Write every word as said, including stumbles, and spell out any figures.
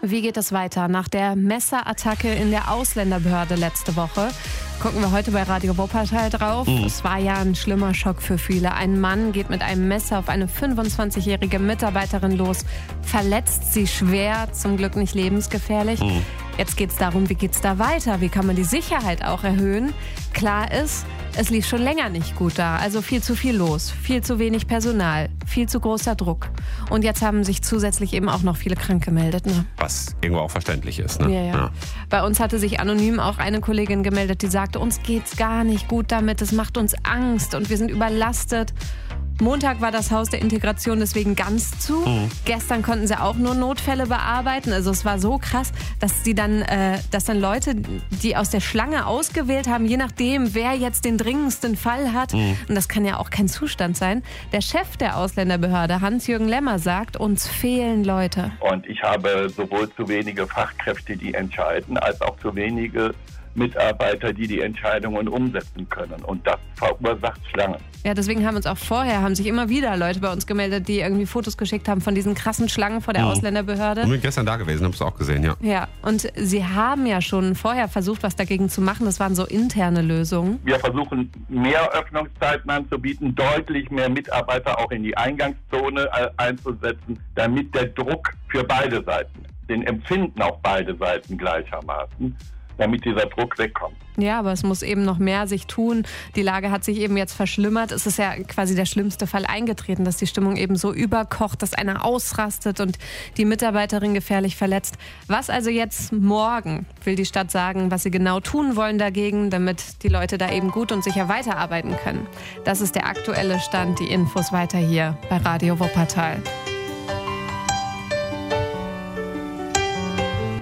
Wie geht es weiter? Nach der Messerattacke in der Ausländerbehörde letzte Woche gucken wir heute bei Radio Wuppertal drauf. Mhm. Es war ja ein schlimmer Schock für viele. Ein Mann geht mit einem Messer auf eine fünfundzwanzigjährige Mitarbeiterin los, verletzt sie schwer, zum Glück nicht lebensgefährlich. Mhm. Jetzt geht es darum, wie geht es da weiter? Wie kann man die Sicherheit auch erhöhen? Klar ist, es lief schon länger nicht gut da. Also viel zu viel los, viel zu wenig Personal, viel zu großer Druck. Und jetzt haben sich zusätzlich eben auch noch viele krank gemeldet. Ne? Was irgendwo auch verständlich ist. Ne? Ja, ja. Ja. Bei uns hatte sich anonym auch eine Kollegin gemeldet, die sagte, uns geht's gar nicht gut damit, es macht uns Angst und wir sind überlastet. Montag war das Haus der Integration deswegen ganz zu. Mhm. Gestern konnten sie auch nur Notfälle bearbeiten. Also es war so krass, dass sie dann, äh, dass dann Leute, die aus der Schlange ausgewählt haben, je nachdem, wer jetzt den dringendsten Fall hat. Mhm. Und das kann ja auch kein Zustand sein. Der Chef der Ausländerbehörde, Hans-Jürgen Lemmer, sagt, uns fehlen Leute. Und ich habe sowohl zu wenige Fachkräfte, die entscheiden, als auch zu wenige Mitarbeiter, die die Entscheidungen umsetzen können. Und das verursacht Schlangen. Ja, deswegen haben uns auch vorher, haben sich immer wieder Leute bei uns gemeldet, die irgendwie Fotos geschickt haben von diesen krassen Schlangen vor der mhm. Ausländerbehörde. Ich bin gestern da gewesen, hab's auch gesehen, ja. Ja, und sie haben ja schon vorher versucht, was dagegen zu machen. Das waren so interne Lösungen. Wir versuchen, mehr Öffnungszeiten anzubieten, deutlich mehr Mitarbeiter auch in die Eingangszone einzusetzen, damit der Druck für beide Seiten, den empfinden auch beide Seiten gleichermaßen, damit dieser Druck wegkommt. Ja, aber es muss eben noch mehr sich tun. Die Lage hat sich eben jetzt verschlimmert. Es ist ja quasi der schlimmste Fall eingetreten, dass die Stimmung eben so überkocht, dass einer ausrastet und die Mitarbeiterin gefährlich verletzt. Was also jetzt morgen? Will die Stadt sagen, was sie genau tun wollen dagegen, damit die Leute da eben gut und sicher weiterarbeiten können. Das ist der aktuelle Stand. Die Infos weiter hier bei Radio Wuppertal.